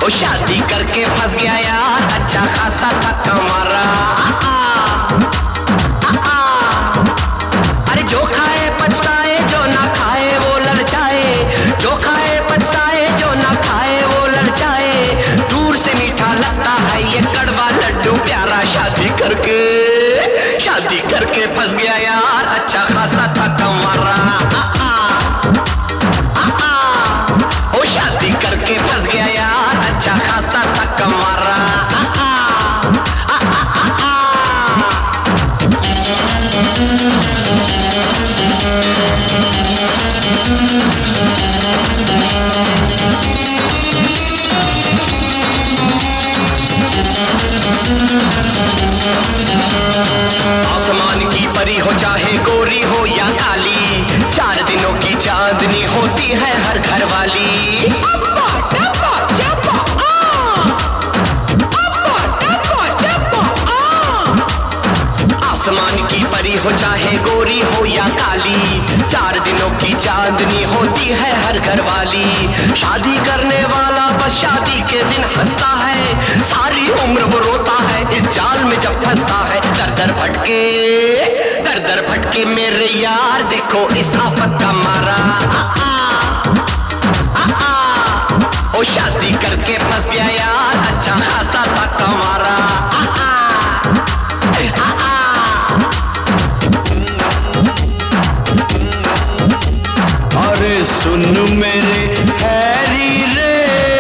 ओ शादी करके फंस गया यार, अच्छा खासा था कमारा। अरे जो खाए पछताए, जो ना खाए वो ललचाए, जो खाए पछताए, जो ना खाए वो ललचाए। दूर से मीठा लगता है ये कड़वा लड्डू प्यारा, शादी करके फंस गया यार, अच्छा खासा था कमारा। ओ शादी करके फंस गया यार, अच्छा खासा था कमारा। आसमान की परी हो चाहे गोरी हो या काली, 4 दिनों की चांदनी होती है हर घर वाली। आसमान की परी हो चाहे गोरी हो या काली, 4 दिनों की चांदनी होती है हर घर वाली। शादी करने वाला बस शादी के दिन हंसता है, सारी उम्र वो रोता है इस जाल में जब फंसता है। दर दर भटके मेरे यार, देखो इस आफत का मारा। ओ शादी करके फंस गया यार, अच्छा खासा था कमारा। अरे सुन मेरे हैरी रे,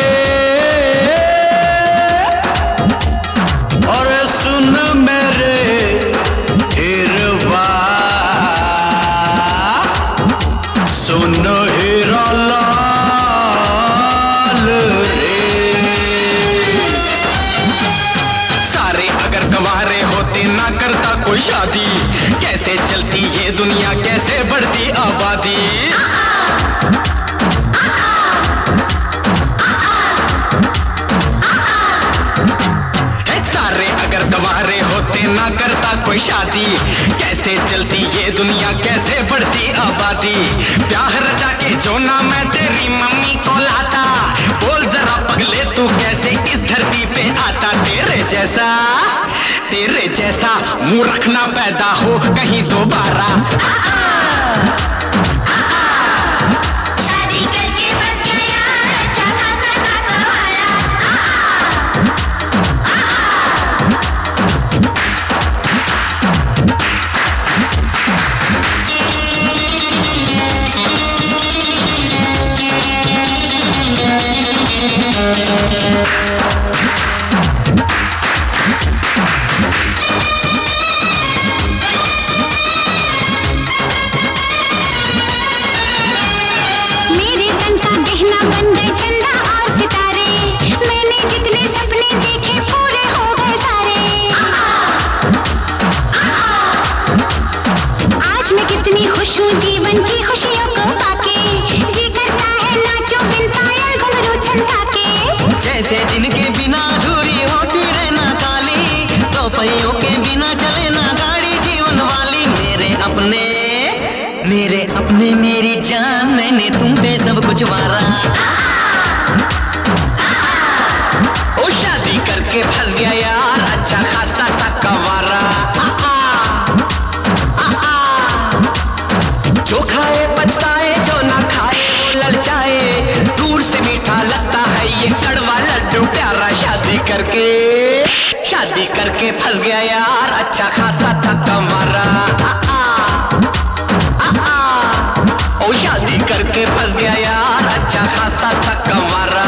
अरे सुन मेरे हिरवा, सुन हीरा लाल रे। सारे अगर गंवारे होते ना करता कोई शादी, कैसे चलती ये दुनिया, कैसे बढ़ती आबादी। ना करता कोई शादी, कैसे चलती ये दुनिया, कैसे बढ़ती आबादी। प्यार रचा के जो ना मैं तेरी मम्मी को लाता, बोल जरा पगले तू कैसे इस धरती पे आता। तेरे जैसा मुंह रखना पैदा हो कहीं दोबारा। जीवन की खुशियों को पाके जी करता है नाचो बिन पायल घुंघरू छंटा के। जैसे दिन के बिना अधूरी होती रहना काली, तो पहियों के बिना चले ना गाड़ी जीवन वाली। मेरे अपने मेरी जान, मैंने तुम पे सब कुछ वारा। ओ शादी करके फंस गया यार, अच्छा खासा था कमारा। जो खाए पछताए, जो ना खाए वो ललचाए। दूर से मीठा लगता है ये कड़वा लड्डू प्यारा, शादी करके फंस गया यार, अच्छा खासा था कमारा। ओ शादी करके फंस गया यार, अच्छा खासा था कमारा।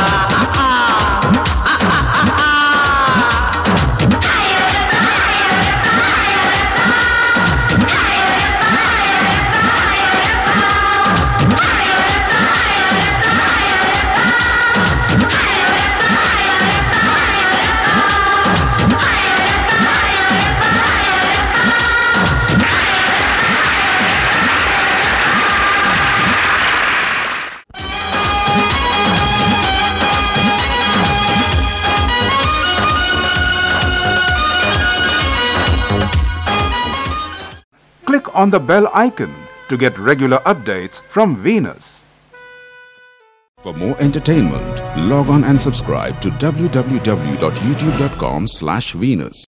Click on the bell icon to get regular updates from Venus. For more entertainment, log on and subscribe to www.youtube.com/Venus.